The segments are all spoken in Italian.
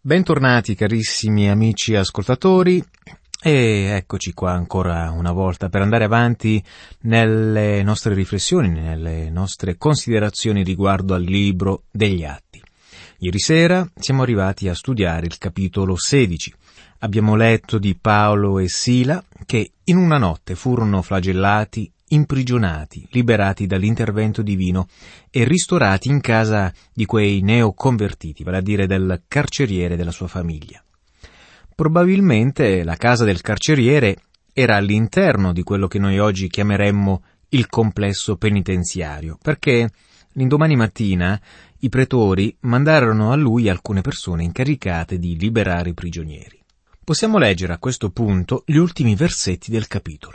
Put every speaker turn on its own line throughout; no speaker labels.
Bentornati carissimi amici ascoltatori e eccoci qua ancora una volta per andare avanti nelle nostre riflessioni, nelle nostre considerazioni riguardo al libro degli Atti. Ieri sera siamo arrivati a studiare il capitolo 16. Abbiamo letto di Paolo e Sila che in una notte furono flagellati, imprigionati, liberati dall'intervento divino e ristorati in casa di quei neoconvertiti, vale a dire del carceriere della sua famiglia. Probabilmente la casa del carceriere era all'interno di quello che noi oggi chiameremmo il complesso penitenziario, perché l'indomani mattina i pretori mandarono a lui alcune persone incaricate di liberare i prigionieri. Possiamo leggere a questo punto gli ultimi versetti del capitolo.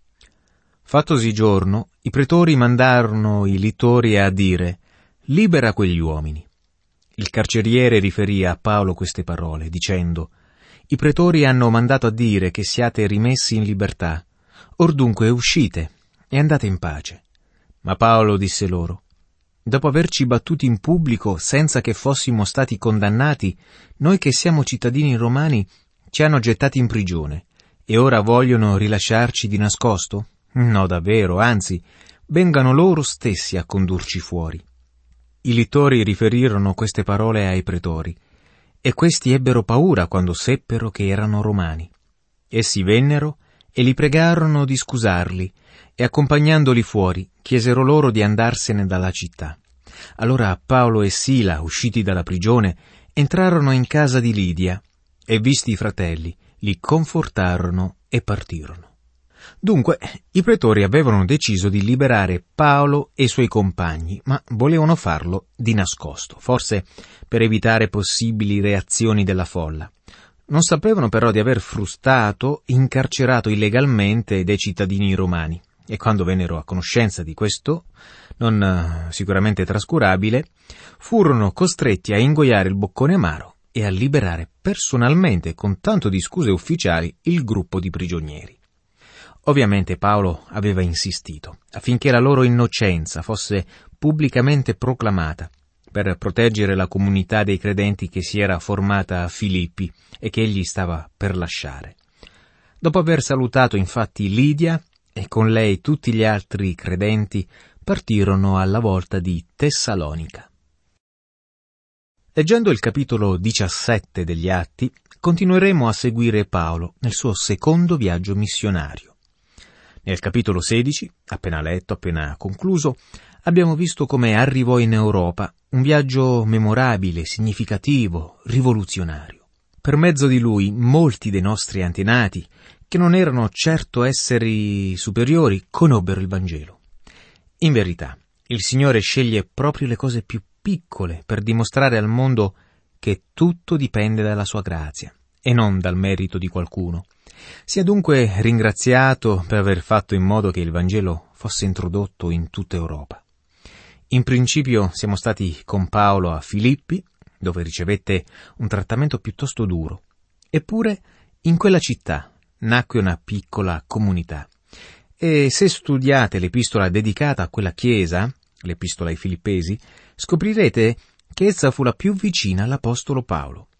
Fattosi giorno, i pretori mandarono i litori a dire: «Libera quegli uomini». Il carceriere riferì a Paolo queste parole, dicendo: «I pretori hanno mandato a dire che siate rimessi in libertà. Or dunque uscite e andate in pace». Ma Paolo disse loro: «Dopo averci battuti in pubblico senza che fossimo stati condannati, noi che siamo cittadini romani ci hanno gettati in prigione e ora vogliono rilasciarci di nascosto? No, davvero, anzi, vengano loro stessi a condurci fuori». I litori riferirono queste parole ai pretori, e questi ebbero paura quando seppero che erano romani. Essi vennero e li pregarono di scusarli, e accompagnandoli fuori, chiesero loro di andarsene dalla città. Allora Paolo e Sila, usciti dalla prigione, entrarono in casa di Lidia, e visti i fratelli, li confortarono e partirono. Dunque, i pretori avevano deciso di liberare Paolo e i suoi compagni, ma volevano farlo di nascosto, forse per evitare possibili reazioni della folla. Non sapevano però di aver frustato, incarcerato illegalmente dei cittadini romani, e quando vennero a conoscenza di questo, non sicuramente trascurabile, furono costretti a ingoiare il boccone amaro e a liberare personalmente, con tanto di scuse ufficiali, il gruppo di prigionieri. Ovviamente Paolo aveva insistito affinché la loro innocenza fosse pubblicamente proclamata per proteggere la comunità dei credenti che si era formata a Filippi e che egli stava per lasciare. Dopo aver salutato infatti Lidia e con lei tutti gli altri credenti, partirono alla volta di Tessalonica. Leggendo il capitolo 17 degli Atti, continueremo a seguire Paolo nel suo secondo viaggio missionario. Nel capitolo 16, appena letto, appena concluso, abbiamo visto come arrivò in Europa, un viaggio memorabile, significativo, rivoluzionario. Per mezzo di lui molti dei nostri antenati, che non erano certo esseri superiori, conobbero il Vangelo. In verità, il Signore sceglie proprio le cose più piccole per dimostrare al mondo che tutto dipende dalla sua grazia e non dal merito di qualcuno. Sia dunque ringraziato per aver fatto in modo che il Vangelo fosse introdotto in tutta Europa. In principio siamo stati con Paolo a Filippi, dove ricevette un trattamento piuttosto duro. Eppure in quella città nacque una piccola comunità. E se studiate l'epistola dedicata a quella chiesa, l'epistola ai Filippesi, scoprirete che essa fu la più vicina all'apostolo Paolo.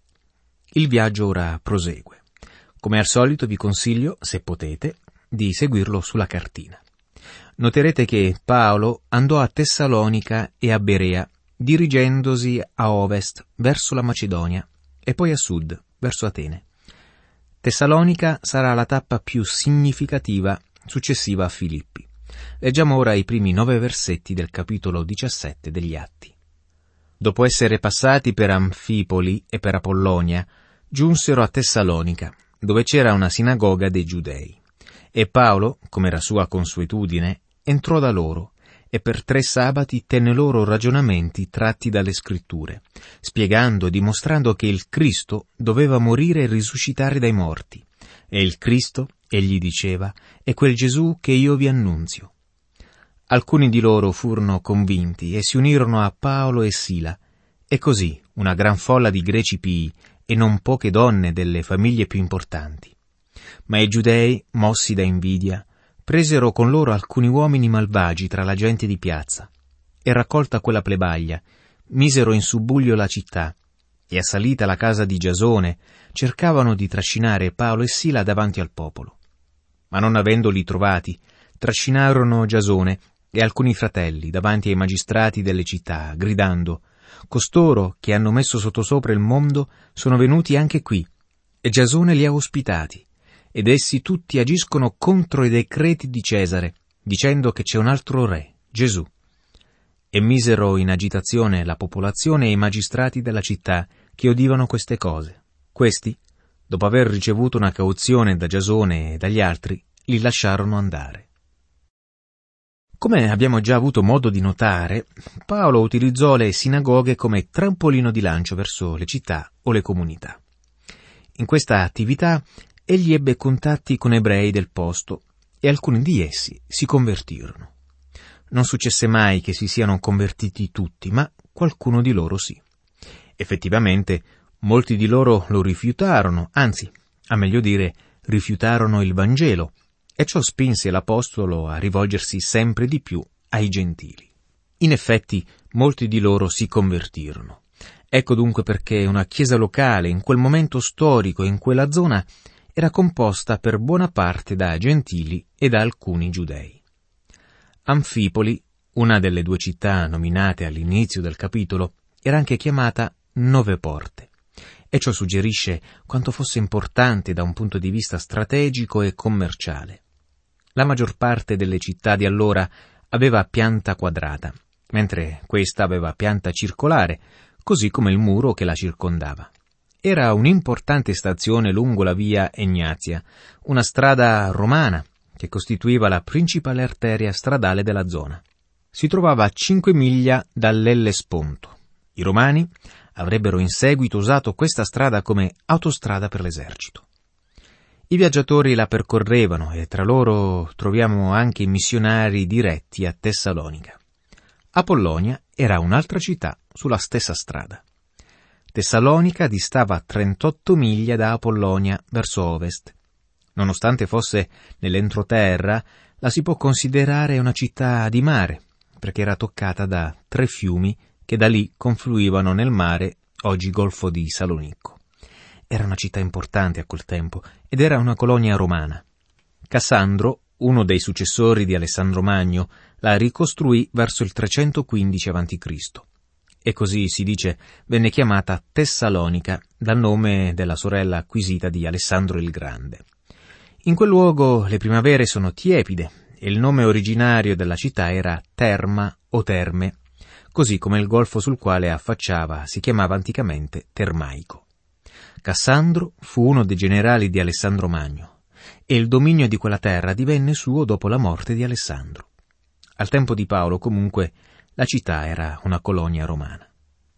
Il viaggio ora prosegue. Come al solito vi consiglio, se potete, di seguirlo sulla cartina. Noterete che Paolo andò a Tessalonica e a Berea, dirigendosi a ovest verso la Macedonia e poi a sud verso Atene. Tessalonica sarà la tappa più significativa successiva a Filippi. Leggiamo ora i primi 9 versetti del capitolo 17 degli Atti. Dopo essere passati per Anfipoli e per Apollonia, giunsero a Tessalonica, dove c'era una sinagoga dei Giudei. E Paolo, come era sua consuetudine, entrò da loro e per 3 sabati tenne loro ragionamenti tratti dalle Scritture, spiegando e dimostrando che il Cristo doveva morire e risuscitare dai morti. E il Cristo, egli diceva, è quel Gesù che io vi annunzio. Alcuni di loro furono convinti e si unirono a Paolo e Sila, e così una gran folla di greci pii e non poche donne delle famiglie più importanti. Ma i giudei, mossi da invidia, presero con loro alcuni uomini malvagi tra la gente di piazza, e raccolta quella plebaglia, misero in subbuglio la città, e assalita alla casa di Giasone, cercavano di trascinare Paolo e Sila davanti al popolo. Ma non avendoli trovati, trascinarono Giasone e alcuni fratelli davanti ai magistrati delle città, gridando: «Costoro che hanno messo sottosopra il mondo sono venuti anche qui, e Giasone li ha ospitati, ed essi tutti agiscono contro i decreti di Cesare, dicendo che c'è un altro re, Gesù». E misero in agitazione la popolazione e i magistrati della città che udivano queste cose. Questi, dopo aver ricevuto una cauzione da Giasone e dagli altri, li lasciarono andare. Come abbiamo già avuto modo di notare, Paolo utilizzò le sinagoghe come trampolino di lancio verso le città o le comunità. In questa attività egli ebbe contatti con ebrei del posto e alcuni di essi si convertirono. Non successe mai che si siano convertiti tutti, ma qualcuno di loro sì. Effettivamente, molti di loro lo rifiutarono, anzi, a meglio dire, rifiutarono il Vangelo, e ciò spinse l'Apostolo a rivolgersi sempre di più ai gentili. In effetti, molti di loro si convertirono. Ecco dunque perché una chiesa locale in quel momento storico e in quella zona era composta per buona parte da gentili e da alcuni giudei. Anfipoli, una delle due città nominate all'inizio del capitolo, era anche chiamata Nove Porte, e ciò suggerisce quanto fosse importante da un punto di vista strategico e commerciale. La maggior parte delle città di allora aveva pianta quadrata, mentre questa aveva pianta circolare, così come il muro che la circondava. Era un'importante stazione lungo la via Egnazia, una strada romana che costituiva la principale arteria stradale della zona. Si trovava a 5 miglia dall'Ellesponto. I romani avrebbero in seguito usato questa strada come autostrada per l'esercito. I viaggiatori la percorrevano e tra loro troviamo anche i missionari diretti a Tessalonica. Apollonia era un'altra città sulla stessa strada. Tessalonica distava 38 miglia da Apollonia verso ovest. Nonostante fosse nell'entroterra, la si può considerare una città di mare, perché era toccata da 3 fiumi che da lì confluivano nel mare, oggi Golfo di Salonicco. Era una città importante a quel tempo ed era una colonia romana. Cassandro, uno dei successori di Alessandro Magno, la ricostruì verso il 315 a.C. E così, si dice, venne chiamata Tessalonica dal nome della sorella acquisita di Alessandro il Grande. In quel luogo le primavere sono tiepide e il nome originario della città era Terma o Terme, così come il golfo sul quale affacciava si chiamava anticamente Termaico. Cassandro fu uno dei generali di Alessandro Magno e il dominio di quella terra divenne suo dopo la morte di Alessandro. Al tempo di Paolo, comunque, la città era una colonia romana.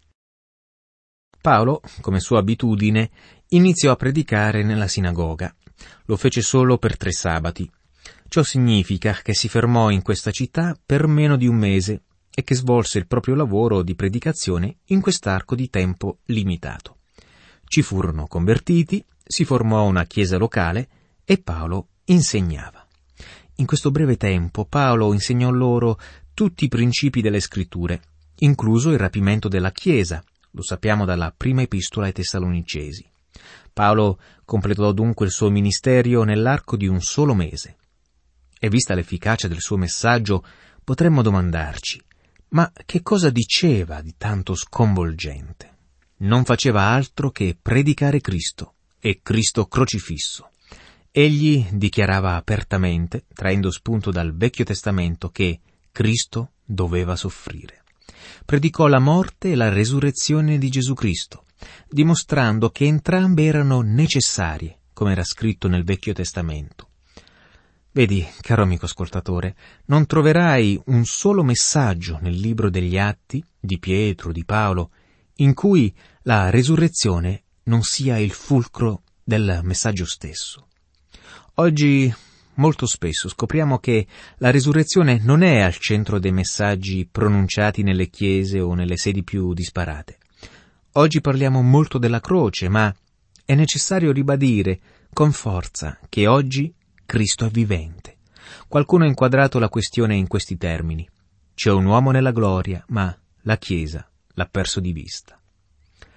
Paolo, come sua abitudine, iniziò a predicare nella sinagoga. Lo fece solo per 3 sabati. Ciò significa che si fermò in questa città per meno di un mese e che svolse il proprio lavoro di predicazione in quest'arco di tempo limitato. Ci furono convertiti, si formò una chiesa locale e Paolo insegnava. In questo breve tempo Paolo insegnò loro tutti i principi delle scritture, incluso il rapimento della chiesa, lo sappiamo dalla prima epistola ai Tessalonicesi. Paolo completò dunque il suo ministero nell'arco di un solo mese. E vista l'efficacia del suo messaggio, potremmo domandarci: ma che cosa diceva di tanto sconvolgente? Non faceva altro che predicare Cristo e Cristo crocifisso. Egli dichiarava apertamente, traendo spunto dal Vecchio Testamento, che Cristo doveva soffrire. Predicò la morte e la resurrezione di Gesù Cristo, dimostrando che entrambe erano necessarie, come era scritto nel Vecchio Testamento. Vedi, caro amico ascoltatore, non troverai un solo messaggio nel libro degli Atti, di Pietro, di Paolo, in cui la resurrezione non sia il fulcro del messaggio stesso. Oggi, molto spesso, scopriamo che la resurrezione non è al centro dei messaggi pronunciati nelle chiese o nelle sedi più disparate. Oggi parliamo molto della croce, ma è necessario ribadire con forza che oggi Cristo è vivente. Qualcuno ha inquadrato la questione in questi termini: c'è un uomo nella gloria, ma la Chiesa l'ha perso di vista.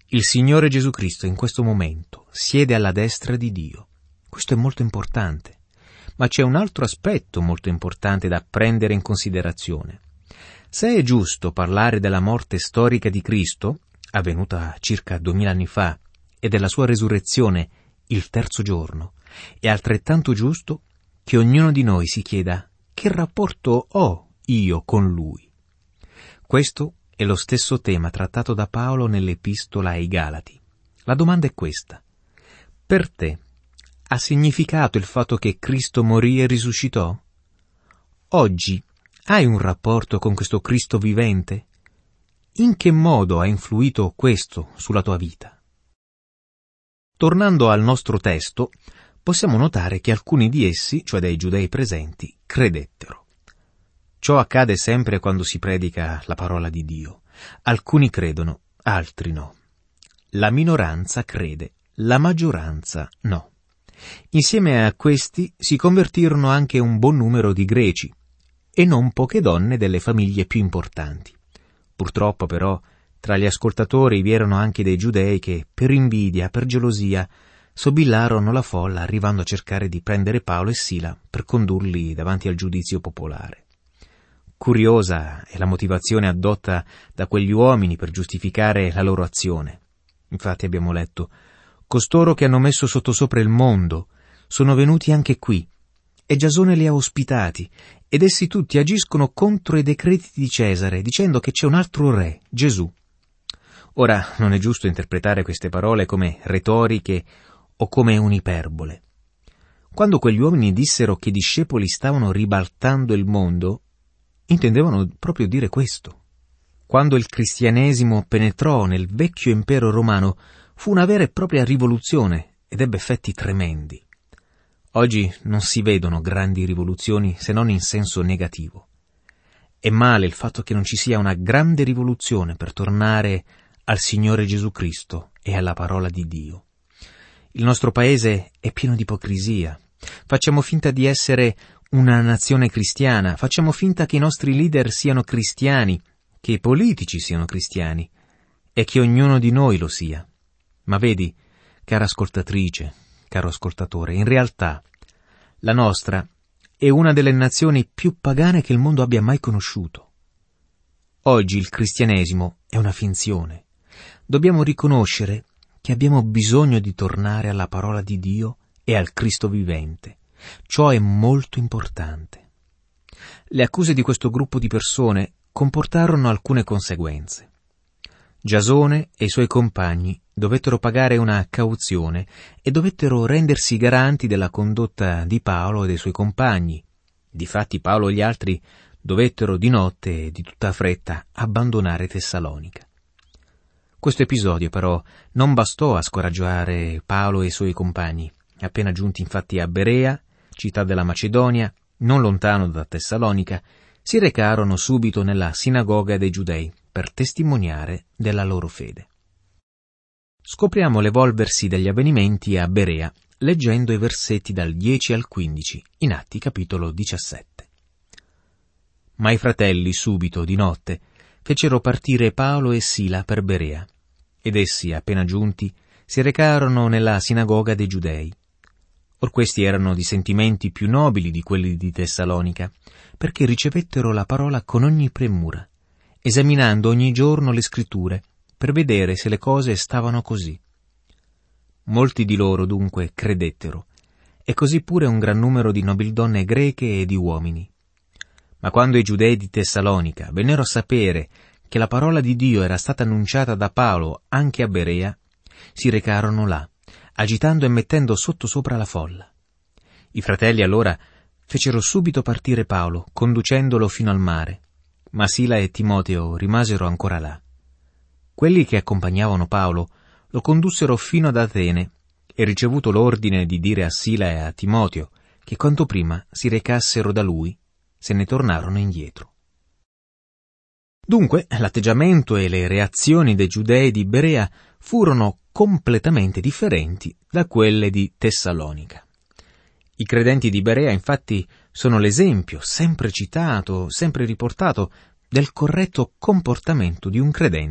Il Signore Gesù Cristo in questo momento siede alla destra di Dio. Questo è molto importante. Ma c'è un altro aspetto molto importante da prendere in considerazione. Se è giusto parlare della morte storica di Cristo, avvenuta circa 2000 anni fa, e della sua resurrezione il terzo giorno, è altrettanto giusto che ognuno di noi si chieda: che rapporto ho io con Lui? Questo è lo stesso tema trattato da Paolo nell'Epistola ai Galati. La domanda è questa: per te ha significato il fatto che Cristo morì e risuscitò? Oggi hai un rapporto con questo Cristo vivente? In che modo ha influito questo sulla tua vita? Tornando al nostro testo, possiamo notare che alcuni di essi, cioè dei giudei presenti, credettero. Ciò accade sempre quando si predica la parola di Dio. Alcuni credono, altri no. La minoranza crede, la maggioranza no. Insieme a questi si convertirono anche un buon numero di greci e non poche donne delle famiglie più importanti. Purtroppo però tra gli ascoltatori vi erano anche dei giudei che per invidia, per gelosia, sobillarono la folla arrivando a cercare di prendere Paolo e Sila per condurli davanti al giudizio popolare. Curiosa è la motivazione addotta da quegli uomini per giustificare la loro azione. Infatti abbiamo letto: costoro che hanno messo sottosopra il mondo sono venuti anche qui, e Giasone li ha ospitati, ed essi tutti agiscono contro i decreti di Cesare, dicendo che c'è un altro re, Gesù. Ora, non è giusto interpretare queste parole come retoriche o come un'iperbole. Quando quegli uomini dissero che i discepoli stavano ribaltando il mondo, intendevano proprio dire questo. Quando il cristianesimo penetrò nel vecchio impero romano, fu una vera e propria rivoluzione ed ebbe effetti tremendi. Oggi non si vedono grandi rivoluzioni se non in senso negativo. È male il fatto che non ci sia una grande rivoluzione per tornare al Signore Gesù Cristo e alla parola di Dio. Il nostro paese è pieno di ipocrisia. Facciamo finta di essere una nazione cristiana, facciamo finta che i nostri leader siano cristiani, che i politici siano cristiani e che ognuno di noi lo sia. Ma vedi, cara ascoltatrice, caro ascoltatore, in realtà la nostra è una delle nazioni più pagane che il mondo abbia mai conosciuto. Oggi il cristianesimo è una finzione. Dobbiamo riconoscere che abbiamo bisogno di tornare alla parola di Dio e al Cristo vivente. Ciò è molto importante. Le accuse di questo gruppo di persone comportarono alcune conseguenze. Giasone e i suoi compagni dovettero pagare una cauzione e dovettero rendersi garanti della condotta di Paolo e dei suoi compagni. Difatti Paolo e gli altri dovettero di notte e di tutta fretta abbandonare Tessalonica. Questo episodio però non bastò a scoraggiare Paolo e i suoi compagni. Appena giunti infatti a Berea, città della Macedonia, non lontano da Tessalonica, si recarono subito nella sinagoga dei Giudei per testimoniare della loro fede. Scopriamo l'evolversi degli avvenimenti a Berea leggendo i versetti dal 10 al 15 in Atti capitolo 17. Ma i fratelli subito di notte fecero partire Paolo e Sila per Berea, ed essi, appena giunti, si recarono nella sinagoga dei Giudei. Or questi erano di sentimenti più nobili di quelli di Tessalonica, perché ricevettero la parola con ogni premura, esaminando ogni giorno le scritture, per vedere se le cose stavano così. Molti di loro dunque credettero, e così pure un gran numero di nobildonne greche e di uomini. Ma quando i giudei di Tessalonica vennero a sapere che la parola di Dio era stata annunciata da Paolo anche a Berea, si recarono là, agitando e mettendo sottosopra la folla. I fratelli allora fecero subito partire Paolo, conducendolo fino al mare, ma Sila e Timoteo rimasero ancora là. Quelli che accompagnavano Paolo lo condussero fino ad Atene e, ricevuto l'ordine di dire a Sila e a Timoteo che quanto prima si recassero da lui, se ne tornarono indietro. Dunque, l'atteggiamento e le reazioni dei giudei di Berea furono completamente differenti da quelle di Tessalonica. I credenti di Berea, infatti, sono l'esempio, sempre citato, sempre riportato, del corretto comportamento di un credente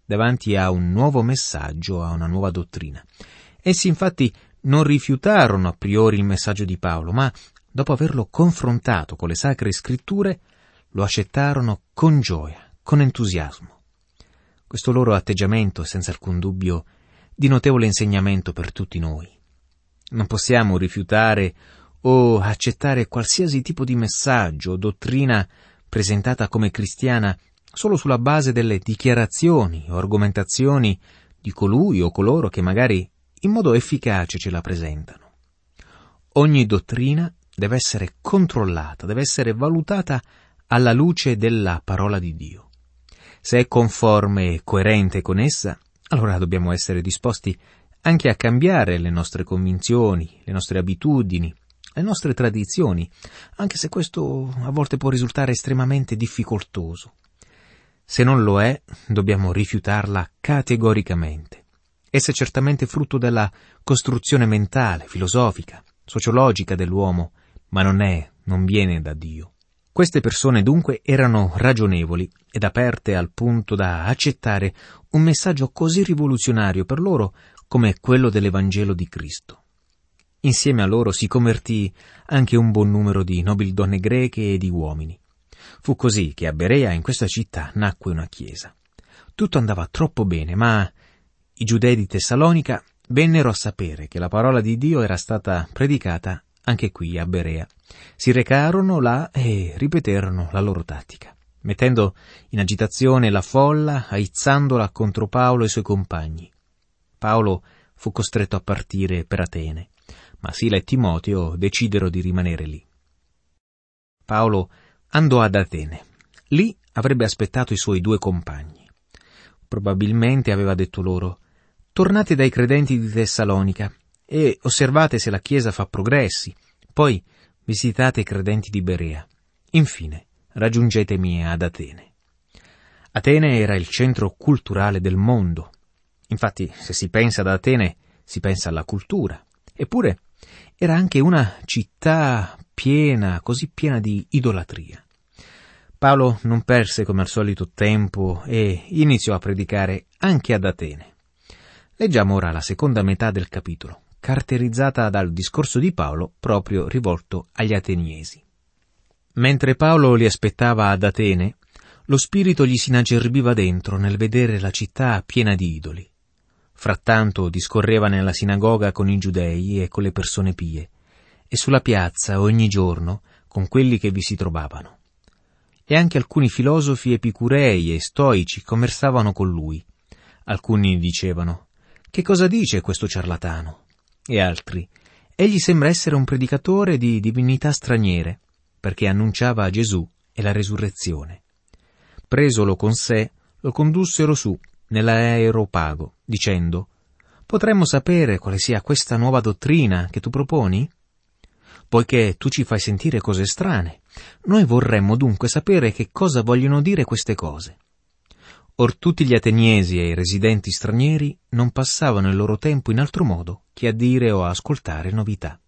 davanti a un nuovo messaggio, a una nuova dottrina. Essi infatti non rifiutarono a priori il messaggio di Paolo, ma dopo averlo confrontato con le sacre scritture, lo accettarono con gioia, con entusiasmo. Questo loro atteggiamento è senza alcun dubbio di notevole insegnamento per tutti noi. Non possiamo rifiutare o accettare qualsiasi tipo di messaggio o dottrina presentata come cristiana solo sulla base delle dichiarazioni o argomentazioni di colui o coloro che magari in modo efficace ce la presentano. Ogni dottrina deve essere controllata, deve essere valutata alla luce della parola di Dio. Se è conforme e coerente con essa, allora dobbiamo essere disposti anche a cambiare le nostre convinzioni, le nostre abitudini, le nostre tradizioni, anche se questo a volte può risultare estremamente difficoltoso. Se non lo è, dobbiamo rifiutarla categoricamente. Essa è certamente frutto della costruzione mentale, filosofica, sociologica dell'uomo, ma non viene da Dio. Queste persone dunque erano ragionevoli ed aperte al punto da accettare un messaggio così rivoluzionario per loro come quello dell'Evangelo di Cristo. Insieme a loro si convertì anche un buon numero di nobildonne greche e di uomini. Fu così che a Berea, in questa città, nacque una chiesa. Tutto andava troppo bene, ma i giudei di Tessalonica vennero a sapere che la parola di Dio era stata predicata anche qui a Berea. Si recarono là e ripeterono la loro tattica, mettendo in agitazione la folla, aizzandola contro Paolo e i suoi compagni. Paolo fu costretto a partire per Atene, ma Sila e Timoteo decisero di rimanere lì. Paolo andò ad Atene. Lì avrebbe aspettato i suoi 2 compagni. Probabilmente aveva detto loro: «Tornate dai credenti di Tessalonica e osservate se la Chiesa fa progressi, poi visitate i credenti di Berea. Infine, raggiungetemi ad Atene». Atene era il centro culturale del mondo. Infatti, se si pensa ad Atene, si pensa alla cultura. Eppure, era anche una città così piena di idolatria. Paolo non perse come al solito tempo e iniziò a predicare anche ad Atene. Leggiamo ora la seconda metà del capitolo, caratterizzata dal discorso di Paolo proprio rivolto agli ateniesi. Mentre Paolo li aspettava ad Atene, lo spirito gli si inacerbiva dentro nel vedere la città piena di idoli. Frattanto discorreva nella sinagoga con i giudei e con le persone pie, e sulla piazza ogni giorno con quelli che vi si trovavano. E anche alcuni filosofi epicurei e stoici conversavano con lui. Alcuni dicevano: «Che cosa dice questo ciarlatano?» E altri: «Egli sembra essere un predicatore di divinità straniere, perché annunciava Gesù e la resurrezione». Presolo con sé, lo condussero su nell'Aeropago, dicendo: «Potremmo sapere quale sia questa nuova dottrina che tu proponi? Poiché tu ci fai sentire cose strane, noi vorremmo dunque sapere che cosa vogliono dire queste cose». Or tutti gli ateniesi e i residenti stranieri non passavano il loro tempo in altro modo che a dire o a ascoltare novità.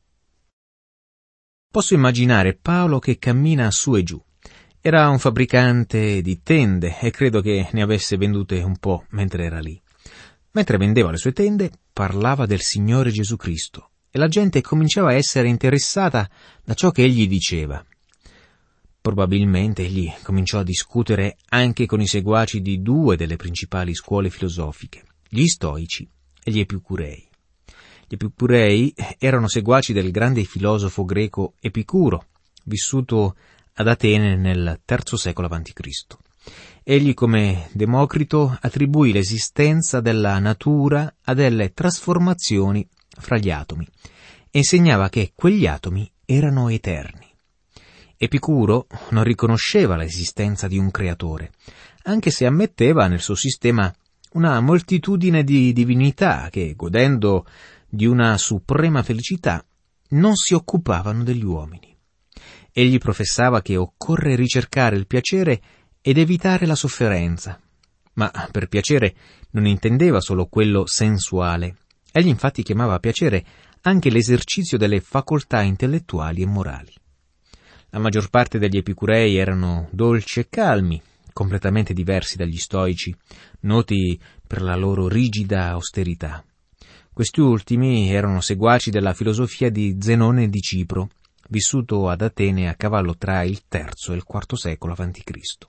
Posso immaginare Paolo che cammina su e giù. Era un fabbricante di tende e credo che ne avesse vendute un po' mentre era lì. Mentre vendeva le sue tende, parlava del Signore Gesù Cristo e la gente cominciava a essere interessata da ciò che egli diceva. Probabilmente egli cominciò a discutere anche con i seguaci di 2 delle principali scuole filosofiche, gli stoici e gli epicurei. Gli epicurei erano seguaci del grande filosofo greco Epicuro, vissuto ad Atene nel III secolo a.C. Egli, come Democrito, attribuì l'esistenza della natura a delle trasformazioni fra gli atomi e insegnava che quegli atomi erano eterni. Epicuro non riconosceva l'esistenza di un creatore, anche se ammetteva nel suo sistema una moltitudine di divinità che, godendo di una suprema felicità, non si occupavano degli uomini. Egli professava che occorre ricercare il piacere ed evitare la sofferenza, ma per piacere non intendeva solo quello sensuale. Egli infatti chiamava piacere anche l'esercizio delle facoltà intellettuali e morali. La maggior parte degli epicurei erano dolci e calmi, completamente diversi dagli stoici, noti per la loro rigida austerità. Questi ultimi erano seguaci della filosofia di Zenone di Cipro, vissuto ad Atene a cavallo tra il III e il IV secolo a.C.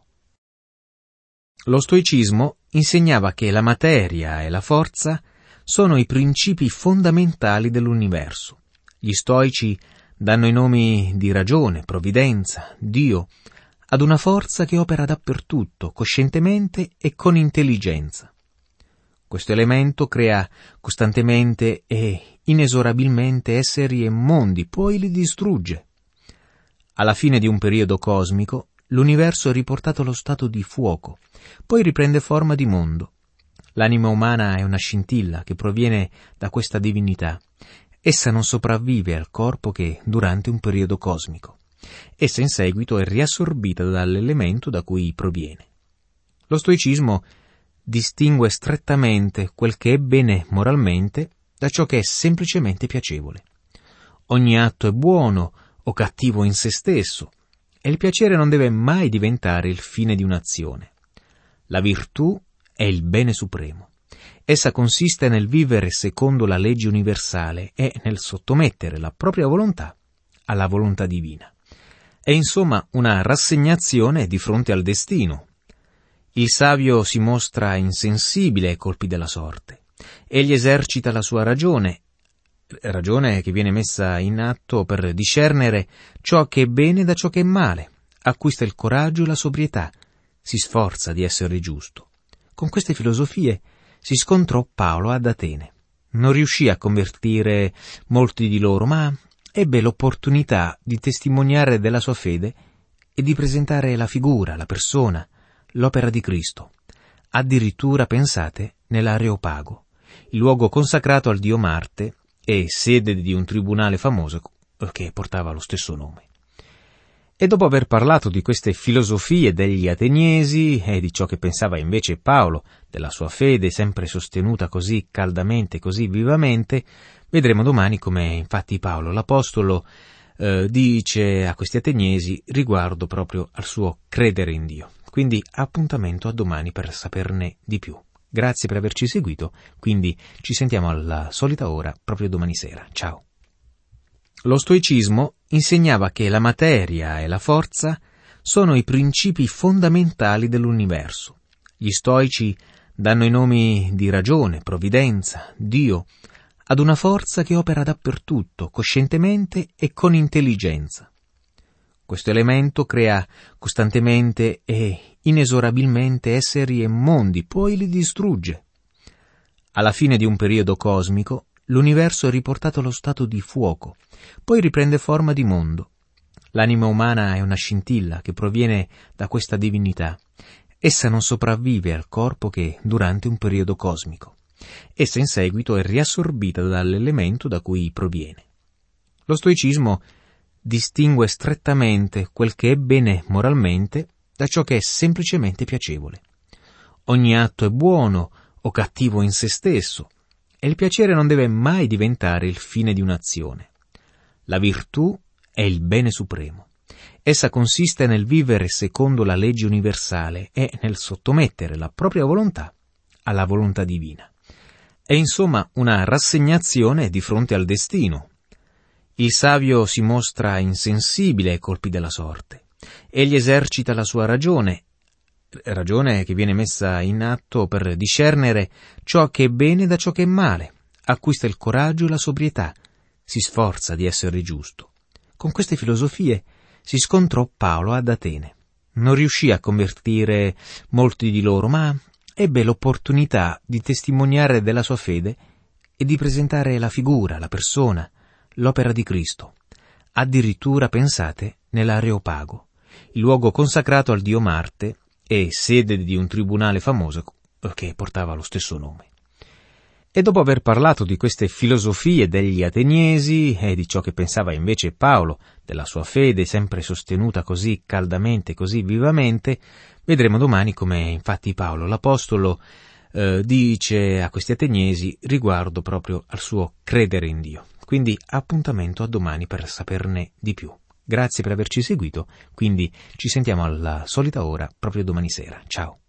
Lo stoicismo insegnava che la materia e la forza sono i principi fondamentali dell'universo. Gli stoici danno i nomi di ragione, provvidenza, Dio, ad una forza che opera dappertutto, coscientemente e con intelligenza. Questo elemento crea costantemente e inesorabilmente esseri e mondi, poi li distrugge. Alla fine di un periodo cosmico, l'universo è riportato allo stato di fuoco, poi riprende forma di mondo. L'anima umana è una scintilla che proviene da questa divinità. Essa non sopravvive al corpo che durante un periodo cosmico. Essa in seguito è riassorbita dall'elemento da cui proviene. Lo stoicismo distingue strettamente quel che è bene moralmente da ciò che è semplicemente piacevole. Ogni atto è buono o cattivo in se stesso, e il piacere non deve mai diventare il fine di un'azione. La virtù è il bene supremo. Essa consiste nel vivere secondo la legge universale e nel sottomettere la propria volontà alla volontà divina. È insomma una rassegnazione di fronte al destino. Il savio si mostra insensibile ai colpi della sorte. Egli esercita la sua ragione che viene messa in atto per discernere ciò che è bene da ciò che è male, acquista il coraggio e la sobrietà, si sforza di essere giusto. Con queste filosofie si scontrò Paolo ad Atene. Non riuscì a convertire molti di loro, ma ebbe l'opportunità di testimoniare della sua fede e di presentare la figura, la persona, l'opera di Cristo. Addirittura, pensate, nell'Areopago, il luogo consacrato al dio Marte e sede di un tribunale famoso che portava lo stesso nome. E dopo aver parlato di queste filosofie degli ateniesi e di ciò che pensava invece Paolo, della sua fede sempre sostenuta così caldamente, così vivamente, vedremo domani come infatti Paolo l'Apostolo dice a questi ateniesi riguardo proprio al suo credere in Dio. Quindi appuntamento a domani per saperne di più. Grazie per averci seguito, quindi ci sentiamo alla solita ora proprio domani sera. Ciao. Lo stoicismo insegnava che la materia e la forza sono i principi fondamentali dell'universo. Gli stoici danno i nomi di ragione, provvidenza, Dio, ad una forza che opera dappertutto, coscientemente e con intelligenza. Questo elemento crea costantemente e inesorabilmente esseri e mondi, poi li distrugge. Alla fine di un periodo cosmico, l'universo è riportato allo stato di fuoco, poi riprende forma di mondo. L'anima umana è una scintilla che proviene da questa divinità. Essa non sopravvive al corpo che durante un periodo cosmico. Essa in seguito è riassorbita dall'elemento da cui proviene. Lo stoicismo distingue strettamente quel che è bene moralmente da ciò che è semplicemente piacevole. Ogni atto è buono o cattivo in se stesso, e il piacere non deve mai diventare il fine di un'azione. La virtù è il bene supremo. Essa consiste nel vivere secondo la legge universale e nel sottomettere la propria volontà alla volontà divina. È insomma una rassegnazione di fronte al destino. Il savio si mostra insensibile ai colpi della sorte. Egli esercita la sua ragione che viene messa in atto per discernere ciò che è bene da ciò che è male, acquista il coraggio e la sobrietà, si sforza di essere giusto. Con queste filosofie si scontrò Paolo ad Atene. Non riuscì a convertire molti di loro, ma ebbe l'opportunità di testimoniare della sua fede e di presentare la figura, la persona, l'opera di Cristo. Addirittura, pensate, nell'Areopago, il luogo consacrato al dio Marte e sede di un tribunale famoso che portava lo stesso nome. E dopo aver parlato di queste filosofie degli ateniesi e di ciò che pensava invece Paolo, della sua fede sempre sostenuta così caldamente, così vivamente, vedremo domani come infatti Paolo l'Apostolo dice a questi ateniesi riguardo proprio al suo credere in Dio. Quindi appuntamento a domani per saperne di più. Grazie per averci seguito, quindi ci sentiamo alla solita ora proprio domani sera. Ciao!